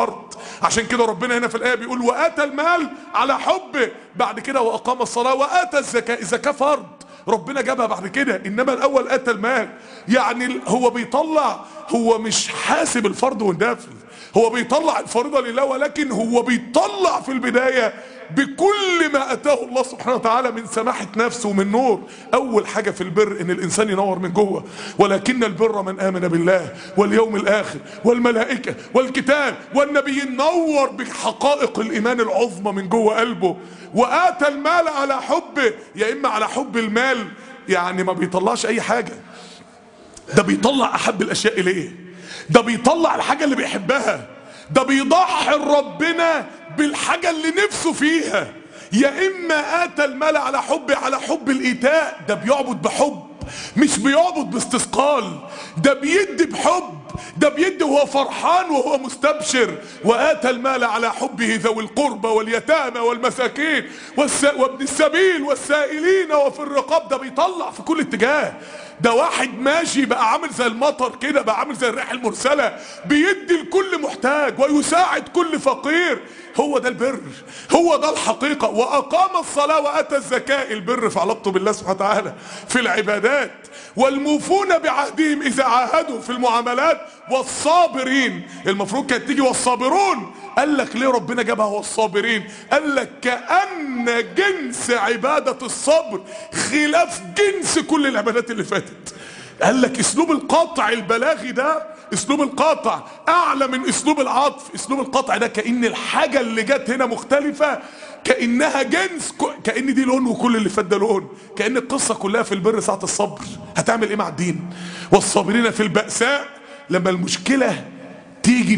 عشان كده ربنا هنا في الآية بيقول وآتى المال على حبه، بعد كده وأقام الصلاة وآتى الزكاة. الزكاة فرض ربنا جابها بعد كده، انما الاول اتى المال. يعني هو بيطلع، هو مش حاسب الفرض والنفل، هو بيطلع الفريضة لله، ولكن هو بيطلع في البداية بكل ما اتاه الله سبحانه وتعالى من سماحة نفسه ومن نور. اول حاجة في البر ان الانسان ينور من جوه، ولكن البر من امن بالله واليوم الاخر والملائكة والكتاب والنبي، نور بحقائق الايمان العظمى من جوه قلبه. واتى المال على حبه، يا اما على حب المال يعني ما بيطلعش اي حاجة، ده بيطلع احب الاشياء اليه، ده بيطلع الحاجة اللي بيحبها، ده بيضحي ربنا بالحاجة اللي نفسه فيها. يا اما اتى المال على حب، على حب الايتاء، ده بيعبد بحب مش بيعبد باستثقال، ده بيدي بحب، ده بيدي وهو فرحان وهو مستبشر. وآتى المال على حبه ذوي القربى واليتامى والمساكين وابن السبيل والسائلين وفي الرقاب، ده بيطلع في كل اتجاه. ده واحد ماشي بقى عامل زي المطر كده، بقى عامل زي الريح المرسلة، بيدي لكل محتاج ويساعد كل فقير. هو ده البر، هو ده الحقيقة. وأقام الصلاة وآتى الزكاة، البر في علاقته بالله سبحانه وتعالى في العبادات. والموفون بعهدهم إذا عاهدوا في المعاملات. والصابرين، المفروض كانت تيجي والصابرون، قال لك ليه ربنا جابها والصابرين؟ قال لك كأن جنس عبادة الصبر خلاف جنس كل العبادات اللي فاتت. قال لك اسلوب القطع البلاغي ده، اسلوب القطع اعلى من اسلوب العطف. اسلوب القطع ده كأن الحاجة اللي جت هنا مختلفة، كأنها جنس، كأن دي لون وكل اللي فات ده لون. كأن القصة كلها في البر ساعة الصبر. هتعمل ايه مع الدين؟ والصابرين في البأساء، لما المشكلة تيجي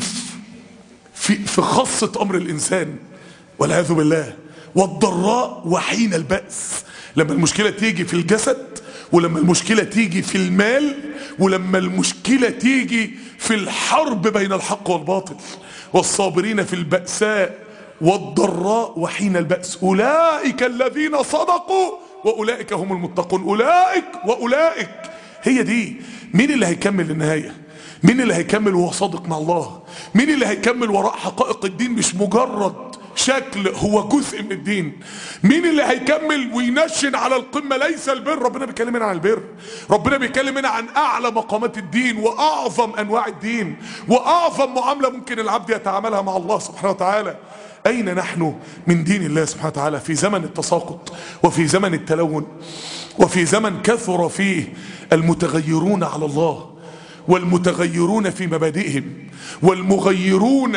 في خاصة امر الانسان والعياذ بالله. والضراء وحين البأس، لما المشكلة تيجي في الجسد، ولما المشكلة تيجي في المال، ولما المشكلة تيجي في الحرب بين الحق والباطل. والصابرين في البأساء والضراء وحين البأس، أولئك الذين صدقوا وأولئك هم المتقون. أولئك وأولئك، هي دي. مين اللي هيكمل للنهاية؟ مين اللي هيكمل وهو صادق مع الله؟ مين اللي هيكمل وراء حقائق الدين مش مجرد شكل، هو جزء من الدين؟ مين اللي هيكمل وينشن على القمة؟ ليس البر، ربنا بيتكلم هنا عن البر، ربنا بيتكلم هنا عن اعلى مقامات الدين واعظم انواع الدين واعظم معاملة ممكن العبد يتعاملها مع الله سبحانه وتعالى. اين نحن من دين الله سبحانه وتعالى في زمن التساقط وفي زمن التلون وفي زمن كثر فيه المتغيرون على الله والمتغيرون في مبادئهم والمغيرون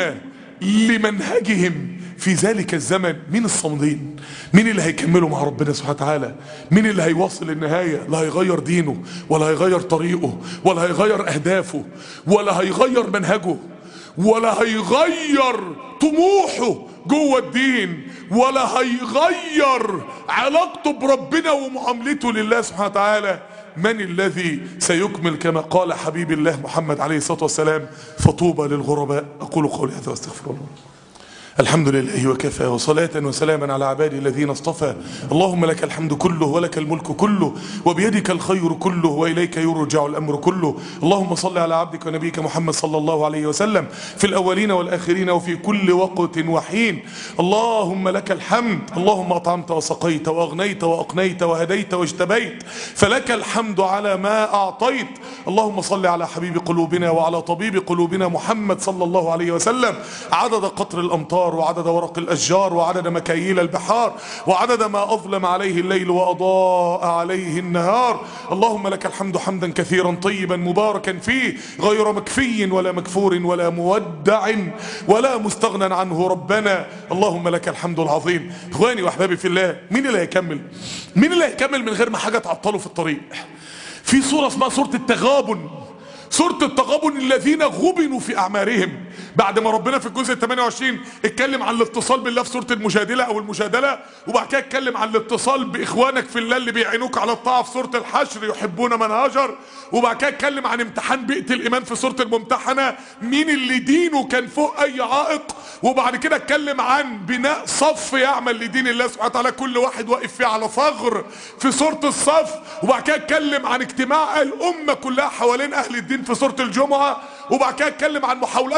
لمنهجهم في ذلك الزمن؟ مين الصامدين؟ مين اللي هيكملوا مع ربنا سبحانه وتعالى؟ مين اللي هيوصل النهاية؟ لا هيغير دينه ولا هيغير طريقه ولا هيغير اهدافه ولا هيغير منهجه ولا هيغير طموحه جوه الدين ولا هيغير علاقته بربنا ومعاملته لله سبحانه وتعالى. من الذي سيكمل كما قال حبيب الله محمد عليه الصلاة والسلام؟ فطوبى للغرباء. أقول قولي هذا واستغفر الله. الحمد لله وكفى، وصلاة وسلاما على عبادي الذين اصطفى. اللهم لك الحمد كله ولك الملك كله وبيدك الخير كله وإليك يرجع الأمر كله. اللهم صل على عبدك ونبيك محمد صلى الله عليه وسلم في الأولين والآخرين وفي كل وقت وحين. اللهم لك الحمد، اللهم أطعمت وسقيت وأغنيت وأقنيت وهديت واجتبيت، فلك الحمد على ما أعطيت. اللهم صل على حبيب قلوبنا وعلى طبيب قلوبنا محمد صلى الله عليه وسلم عدد قطر الأمطار وعدد ورق الأشجار وعدد مكاييل البحار وعدد ما أظلم عليه الليل وأضاء عليه النهار. اللهم لك الحمد حمدا كثيرا طيبا مباركا فيه غير مكفي ولا مكفور ولا مودع ولا مستغنى عنه ربنا. اللهم لك الحمد العظيم. اخواني واحبابي في الله، مين اللي هيكمل؟ مين اللي هيكمل من غير ما حاجة تعطله في الطريق؟ في سورة اسمها سورة التغابن. سورة التغابن، الذين غبنوا في أعمارهم. بعد ما ربنا في الجزء 28 اتكلم عن الاتصال بالله في سورة المجادلة أو المجادلة، وبعد كده اتكلم عن الاتصال بإخوانك في الله اللي بيعينوك على الطاعة في سورة الحشر يحبون من هاجر، وبعد كده اتكلم عن امتحان بيئة الإيمان في سورة الممتحنة، مين اللي دينه كان فوق أي عائق، وبعد كده اتكلم عن بناء صف يعمل لدين الله سبحانه وتعالى كل واحد واقف فيه على ثغر في سورة الصف، وبعد كده اتكلم عن اجتماع الأمة كلها حوالين أهل الدين في سورة الجمعة، وبعد كده اتكلم عن محاولات المنافقين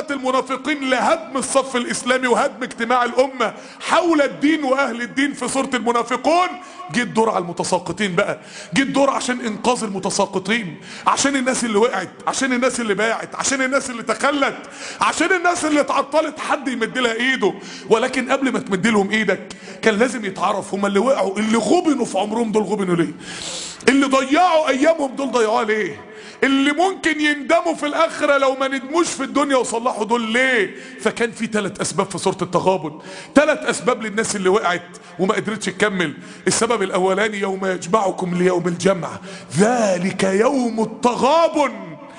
المنافقين لهدم الصف الاسلامي وهدم اجتماع الامة حول الدين واهل الدين في سورة المنافقون، جه الدور على المتساقطين بقى. جه الدور عشان انقاذ المتساقطين، عشان الناس اللي وقعت، عشان الناس اللي باعت، عشان الناس اللي تخلت، عشان الناس اللي اتعطلت حد يمد لها ايده. ولكن قبل ما تمد لهم ايدك كان لازم يتعرف هم اللي وقعوا، اللي غبنوا في عمرهم دول غبنوا ليه؟ اللي ضيعوا ايامهم دول ضيعوها ليه؟ اللي ممكن يندموا في الاخره لو ما ندموش في الدنيا وصلحوا دول ليه؟ فكان في 3 اسباب في سوره التغابن، 3 اسباب للناس اللي وقعت وما قدرتش تكمل. السبب الاولاني يوم يجمعكم ليوم الجمع، ذلك يوم التغابن،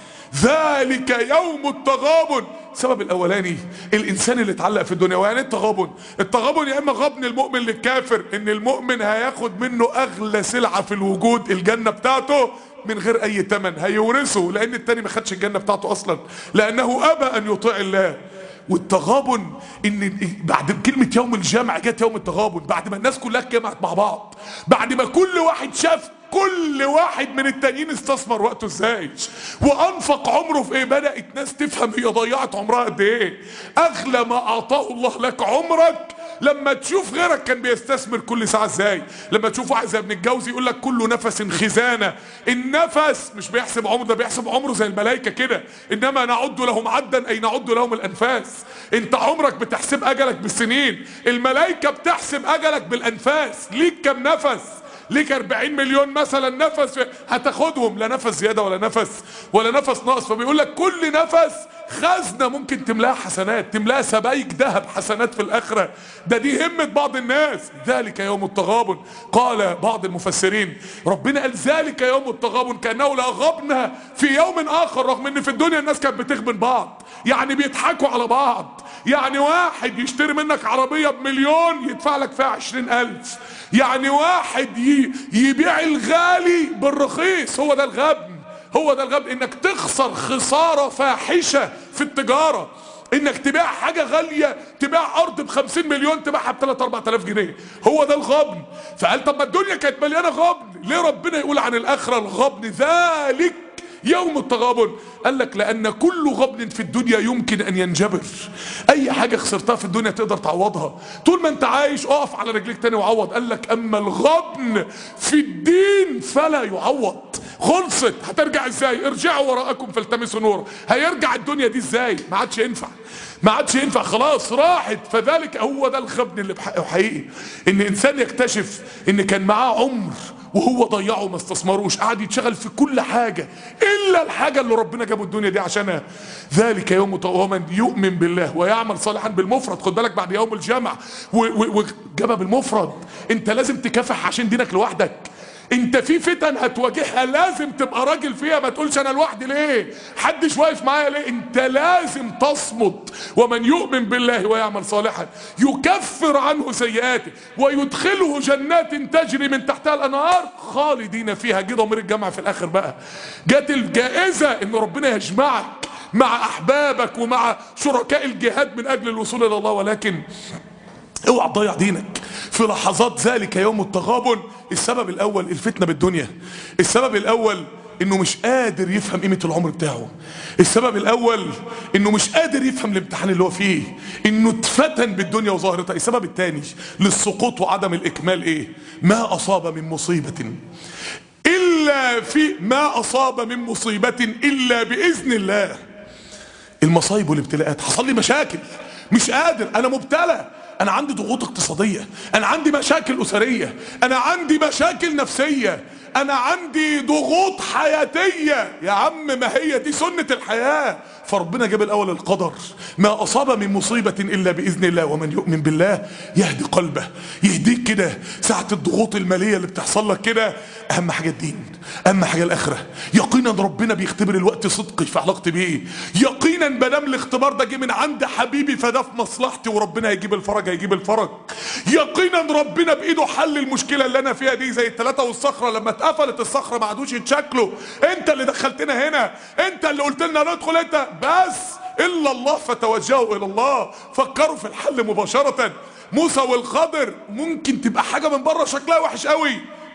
ذلك يوم التغابن. السبب الاولاني الانسان اللي اتعلق في الدنيا. ويعني التغابن، التغابن يا اما غبن المؤمن للكافر، ان المؤمن هياخد منه اغلى سلعه في الوجود، الجنه بتاعته، من غير اي ثمن، هيورثه، لان التاني ما خدش الجنه بتاعته اصلا لانه ابى ان يطيع الله. والتغابن ان بعد كلمه يوم الجمع جت يوم التغابن، بعد ما الناس كلها اتجمعت مع بعض، بعد ما كل واحد شاف كل واحد من التانيين استثمر وقته ازاي وانفق عمره في ايه. بدأت ناس تفهم هي ضيعت عمرها قد ايه. اغلى ما اعطاه الله لك عمرك، لما تشوف غيرك كان بيستثمر كل ساعه ازاي. لما تشوف واحد زي ابن الجوزي يقول لك كل نفس خزانه. النفس مش بيحسب عمره، ده بيحسب عمره زي الملائكه كده، انما نعد لهم عدا اي نعد لهم الانفاس. انت عمرك بتحسب اجلك بالسنين، الملائكه بتحسب اجلك بالانفاس. ليك كم نفس؟ ليك 40 مليون مثلا نفس هتاخدهم، لا نفس زياده ولا نفس ناقص. فبيقول لك كل نفس خزنه ممكن تملاها حسنات، تملاها سبايك ذهب حسنات في الاخره. دي همه بعض الناس. ذلك يوم التغابن. قال بعض المفسرين ربنا قال ذلك يوم التغابن كانه لا غبن في يوم اخر، رغم ان في الدنيا الناس كانت بتغبن بعض، يعني بيضحكوا على بعض. يعني واحد يشتري منك عربيه ب1,000,000 يدفع لك فيها 20,000. يعني واحد يبيع الغالي بالرخيص. هو ده الغبن، هو ده الغبن، انك تخسر خسارة فاحشة في التجارة، انك تبيع حاجة غالية، تبيع ارض ب50 مليون تبيعها ب3-4 آلاف جنيه. هو ده الغبن. فقال طب ما الدنيا كانت مليانة غبن، ليه ربنا يقول عن الاخرة الغبن ذلك يوم التغابن؟ قال لك لان كل غبن في الدنيا يمكن ان ينجبر. اي حاجة خسرتها في الدنيا تقدر تعوضها طول ما انت عايش. اقف على رجليك تاني وعوض. قال لك اما الغبن في الدين فلا يعوض. خلصت، هترجع ازاي؟ ارجعوا وراءكم فالتمسوا نور. هيرجع الدنيا دي ازاي؟ ما عادش ينفع، ما عادش ينفع، خلاص راحت. فذلك هو ده الغبن اللي بحقه حقيقي، ان انسان يكتشف ان كان معاه عمر وهو ضيعه ما استثمروش، قاعد يتشغل في كل حاجة الا الحاجة اللي ربنا جابه الدنيا دي عشانها. ذلك يوم ومن يؤمن بالله ويعمل صالحا بالمفرد. خد بالك بعد يوم الجمع وجابها بالمفرد. انت لازم تكافح عشان دينك لوحدك. انت في فتن هتواجهها لازم تبقى راجل فيها، ما تقولش انا لوحدي ليه، حدش واقف معايا ليه. انت لازم تصمد. ومن يؤمن بالله ويعمل صالحا يكفر عنه سيئاته ويدخله جنات تجري من تحتها الانهار خالدين فيها. جه ضمير الجمع في الاخر بقى، جت الجائزة ان ربنا يجمعك مع احبابك ومع شركاء الجهاد من اجل الوصول الى الله. ولكن اوعى تضيع دينك في لحظات ذلك يوم التغابن. السبب الاول الفتنة بالدنيا. السبب الاول انه مش قادر يفهم قيمة العمر بتاعه. السبب الاول انه مش قادر يفهم الامتحان اللي هو فيه، انه اتفتن بالدنيا وظاهرتها. السبب الثاني للسقوط وعدم الاكمال ايه؟ ما اصاب من مصيبة الا في ما اصاب من مصيبة الا باذن الله. المصايب والابتلاءات، حصل لي مشاكل مش قادر، انا مبتلى، انا عندي ضغوط اقتصادية، انا عندي مشاكل اسرية، انا عندي مشاكل نفسية، انا عندي ضغوط حياتية. يا عم ما هي دي سنة الحياة. فربنا جاب الاول القدر. ما اصاب من مصيبة الا باذن الله ومن يؤمن بالله يهدي قلبه. يهديك كده ساعة الضغوط المالية اللي بتحصل لك كده. اهم حاجة الدين، اهم حاجة الاخرة. يقينا ربنا بيختبر الوقت صدقي في علاقتي بيه. يقينا مادام الاختبار ده جه من عند حبيبي فده في مصلحتي وربنا هيجيب الفرج، هيجيب الفرج. يقينا ربنا بايده حل المشكلة اللي انا فيها دي. زي الثلاثة والصخرة، لما اتقفلت الصخرة ما عادوش يتشكلوا. انت اللي دخلتنا هنا، انت اللي قلت لنا ندخل، انت بس الا الله فتوجهوا الى الله. فكروا في الحل مباشرة. موسى والخضر ممكن تبقى حاجة من بره شكلها وحش قوي،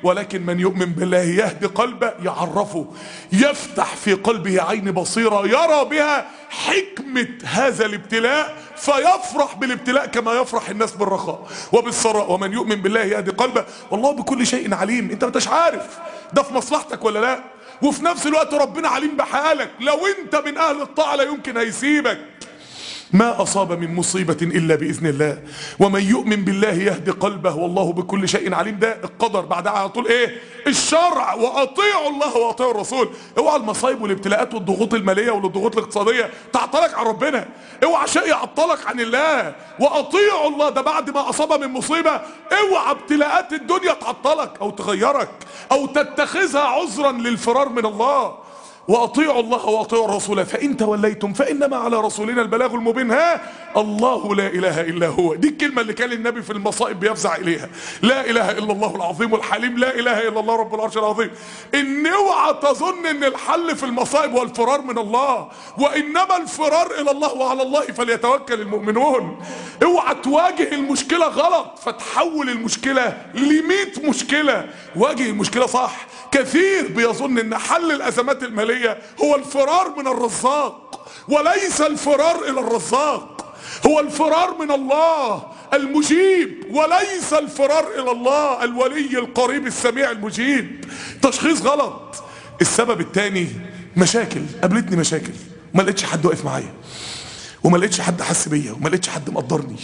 ولكن من يؤمن بالله يهدي قلبه، يعرفه، يفتح في قلبه عين بصيرة يرى بها حكمة هذا الابتلاء، فيفرح بالابتلاء كما يفرح الناس بالرخاء وبالثراء. ومن يؤمن بالله يهدي قلبه والله بكل شيء عليم. انت ما انتش عارف ده في مصلحتك ولا لا، وفي نفس الوقت ربنا عليم بحالك. لو انت من اهل الطاعة لا يمكن هيسيبك. ما أصاب من مصيبة إلا بإذن الله، ومن يؤمن بالله يهدي قلبه والله بكل شيء عليم. ده القدر، بعدها على طول إيه؟ الشرع. وأطيعوا الله وأطيعوا الرسول. اوعى المصايب والابتلاءات والضغوط المالية والضغوط الاقتصادية تعطلك عن ربنا، اوعى شيء يعطلك عن الله. وأطيعوا الله ده بعد ما أصاب من مصيبة. اوعى ابتلاءات الدنيا تعطلك أو تغيرك أو تتخذها عذرا للفرار من الله. واطيعوا الله واطيعوا الرسول فان توليتم فانما على رسولنا البلاغ المبين. ها الله لا اله الا هو، دي الكلمه اللي كان النبي في المصائب بيفزع اليها. لا اله الا الله العظيم الحليم، لا اله الا الله رب العرش العظيم. ان اوعى تظن ان الحل في المصائب هو الفرار من الله، وانما الفرار الى الله وعلى الله فليتوكل المؤمنون. اوعى تواجه المشكله غلط فتحول المشكله ل100 مشكله. واجه المشكله صح. كثير بيظن ان حل الازمات الماليه هو الفرار من الرزاق، وليس الفرار الى الرزاق، هو الفرار من الله المجيب، وليس الفرار الى الله الولي القريب السميع المجيب. تشخيص غلط. السبب الثاني مشاكل. قابلتني مشاكل وما لقيتش حد واقف معايا، وما لقيتش حد حس بيا، وما لقيتش حد مقدرني،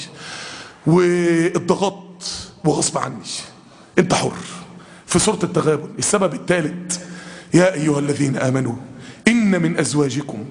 واتضغطت وغصب عني. انت حر. في سورة التغابن السبب الثالث: يا أيها الذين آمنوا إن من أزواجكم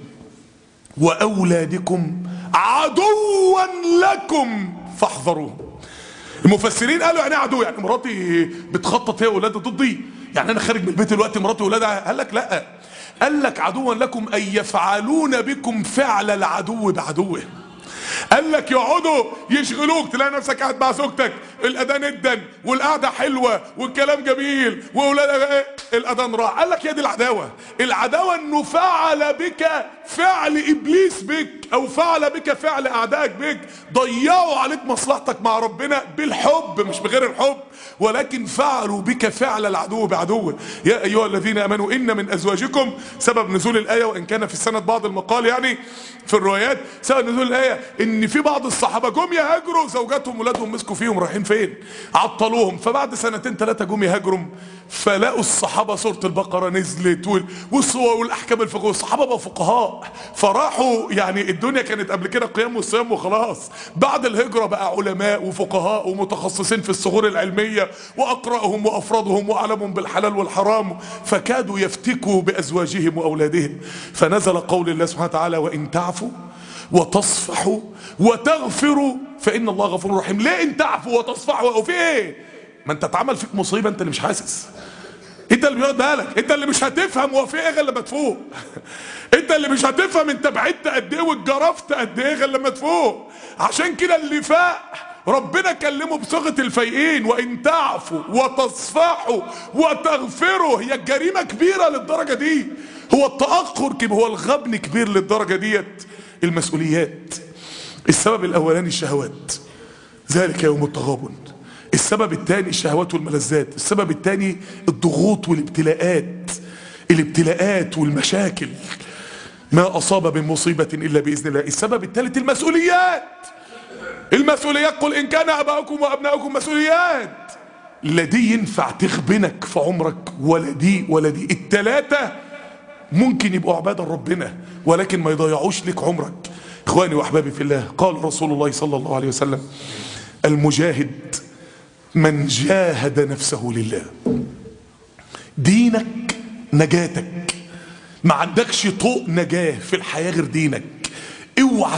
وأولادكم عدوا لكم فاحذروهم. المفسرين قالوا يعني عدو، يعني مراتي بتخطط هي وولادها ضدي، يعني أنا خارج من البيت دلوقتي مراتي وولادها. قال لك لا، قال لك عدوا لكم أي يفعلون بكم فعل العدو بعدوه. قال لك يقعدوا يشغلوك، تلاقي نفسك قاعد مع زوجتك الاذان ادن والقعده حلوه والكلام جميل واولادك الاذان راح. قال لك هي دي العداوه. العداوه انه فعل بك فعل ابليس بك، او فعل بك فعل اعدائك بك. ضيعوا عليك مصلحتك مع ربنا بالحب مش بغير الحب، ولكن فعلوا بك فعل العدو بعدوه. يا ايها الذين امنوا ان من ازواجكم. سبب نزول الايه وان كان في السند بعض المقال يعني في الروايات، سبب نزول الايه ان في بعض الصحابه جم يهاجروا زوجاتهم ولادهم مسكوا فيهم رايحين فين؟ عطلوهم. فبعد 2 3 جم يهاجروا، فلاقوا الصحابه سوره البقره نزلت والاحكام الفقهيه، والصحابه بقوا فقهاء فراحوا. يعني الدنيا كانت قبل كده قيام وصيام وخلاص، بعد الهجره بقى علماء وفقهاء ومتخصصين في الثغور العلميه، واقراهم وافرادهم واعلمهم بالحلال والحرام، فكادوا يفتكوا بازواجهم واولادهم. فنزل قول الله سبحانه وتعالى: وان تعفوا وتصفحوا وتغفروا فإن الله غفور رحيم. ليه ان تعفوا وتصفحوا؟ او في ايه؟ ما انت اتعمل فيك مصيبه انت اللي مش حاسس، انت اللي بيقعد بالك، انت اللي مش هتفهم هو في ايه غير لما تفوق. انت اللي مش هتفهم انت بعدت قد ايه واتجرفت قد ايه غير لما تفوق. عشان كده اللي فاق ربنا كلمه بصيغه الفايقين: وان تعفوا وتصفحوا وتغفروا. هي الجريمه كبيره للدرجه دي؟ هو التاخر كبير؟ هو الغبن كبير للدرجه ديت؟ المسؤوليات. السبب الاولاني الشهوات، ذلك يوم التغابن. السبب الثاني الشهوات والملذات. السبب الثاني الضغوط الابتلاءات والمشاكل. ما اصاب من مصيبة الا باذن الله. السبب الثالث المسؤوليات. قل ان كان اباؤكم وابناؤكم مسؤوليات. لا دي ينفع تخبنك في عمرك ولا دي. الثلاثة ممكن يبقوا عبادة ربنا ولكن ما يضيعوش لك عمرك. اخواني واحبابي في الله، قال رسول الله صلى الله عليه وسلم: المجاهد من جاهد نفسه لله. دينك نجاتك، ما عندكش طوق نجاة في الحياة غير دينك. اوعى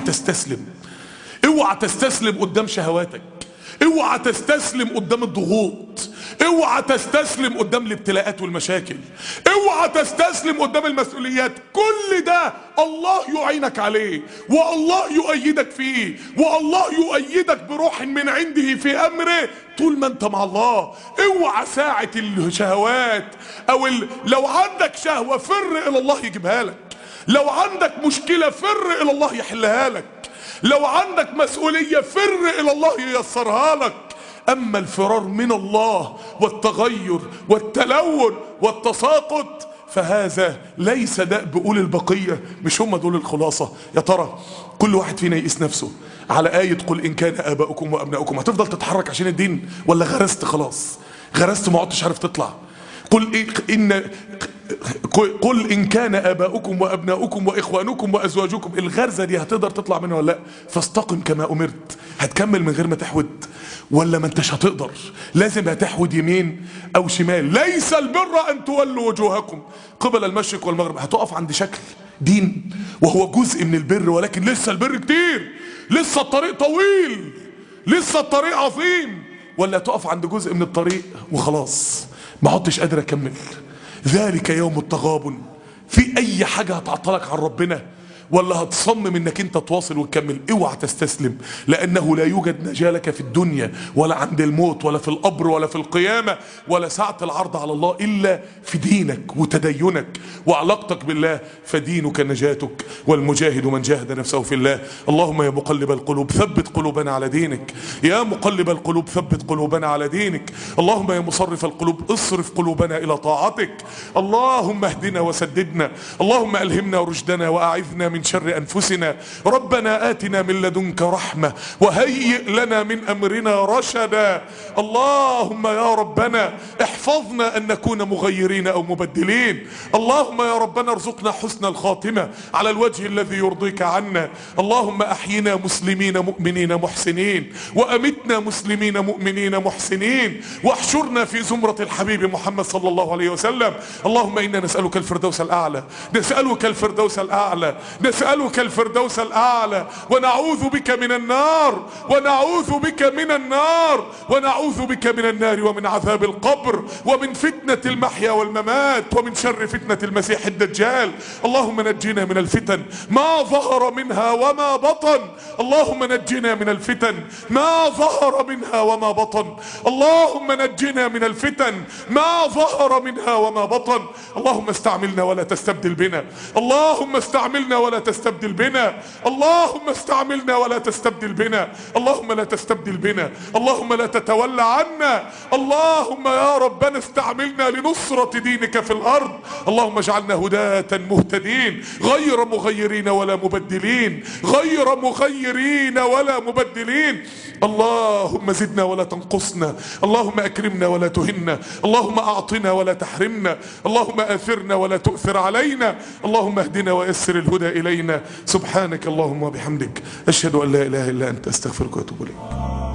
تستسلم قدام شهواتك، اوعى تستسلم قدام الضغوط، اوعى تستسلم قدام الابتلاءات والمشاكل، اوعى تستسلم قدام المسؤوليات. كل ده الله يعينك عليه، والله يؤيدك فيه، والله يؤيدك بروح من عنده في امره طول ما انت مع الله. اوعى ساعة الشهوات او لو عندك شهوة فر الى الله يجيبها لك، لو عندك مشكلة فر الى الله يحلها لك، لو عندك مسؤولية فر الى الله ييسرها لك. اما الفرار من الله والتغير والتلون والتساقط فهذا ليس دأب أولي البقية. مش هم دول الخلاصة؟ يا ترى كل واحد فينا يقيس نفسه على آية قل إن كان آباؤكم وأبناؤكم. هتفضل تتحرك عشان الدين ولا غرست خلاص؟ غرست ما عدتش عارف تطلع. قل إن كان آباؤكم وأبناؤكم وإخوانكم وأزواجكم. الغرزة دي هتقدر تطلع منها ولا لا؟ فاستقم كما أمرت. هتكمل من غير ما تحود ولا ما انتش هتقدر؟ لازم هتحود يمين أو شمال. ليس البر أن تولوا وجوهكم قبل المشرق والمغرب. هتقف عند شكل دين وهو جزء من البر، ولكن لسه البر كتير، لسه الطريق طويل، لسه الطريق عظيم. ولا تقف عند جزء من الطريق وخلاص ما عدتش قادر أكمل. ذلك يوم التغابن. في اي حاجة هتعطلك عن ربنا ولا هتصمم انك انت تواصل وتكمل؟ اوعى تستسلم، لانه لا يوجد نجاة لك في الدنيا ولا عند الموت ولا في القبر ولا في القيامة ولا ساعة العرض على الله الا في دينك وتدينك وعلاقتك بالله. فدينك نجاتك، والمجاهد من جاهد نفسه في الله. اللهم يا مقلب القلوب ثبت قلوبنا على دينك، يا مقلب القلوب ثبت قلوبنا على دينك. اللهم يا مصرف القلوب اصرف قلوبنا الى طاعتك. اللهم اهدنا وسددنا، اللهم الهمنا رشدنا واعذنا من شر أنفسنا. ربنا آتنا من لدنك رحمة وهيئ لنا من أمرنا رشدا. اللهم يا ربنا احفظنا أن نكون مغيرين أو مبدلين. اللهم يا ربنا ارزقنا حسن الخاتمة على الوجه الذي يرضيك عنا. اللهم أحينا مسلمين مؤمنين محسنين، وأمتنا مسلمين مؤمنين محسنين، واحشرنا في زمرة الحبيب محمد صلى الله عليه وسلم. اللهم إنا نسألك الفردوس الأعلى، نسألك الفردوس الأعلى، نسألك الفردوس الأعلى، ونعوذ بك من النار، ونعوذ بك من النار، ونعوذ بك من النار ومن عذاب القبر ومن فتنة المحيا والممات ومن شر فتنة المسيح الدجال. اللهم نجنا من الفتن ما ظهر منها وما بطن. اللهم نجنا من الفتن ما ظهر منها وما بطن. اللهم نجنا من الفتن ما ظهر منها وما بطن. اللهم استعملنا ولا تستبدل بنا، اللهم استعملنا ولا تستبدل بنا، اللهم استعملنا ولا تستبدل بنا، اللهم لا تستبدل بنا، اللهم لا تتولى عنا. اللهم يا ربنا استعملنا لنصرة دينك في الأرض. اللهم اجعلنا هداة مهتدين غير مغيرين ولا مبدلين، غير مغيرين ولا مبدلين. اللهم زدنا ولا تنقصنا، اللهم أكرمنا ولا تهنا، اللهم أعطنا ولا تحرمنا، اللهم آثرنا ولا تؤثر علينا، اللهم اهدنا ويسر الهدى إلينا. سبحانك اللهم وبحمدك أشهد أن لا إله إلا أنت أستغفرك وأتوب إليك.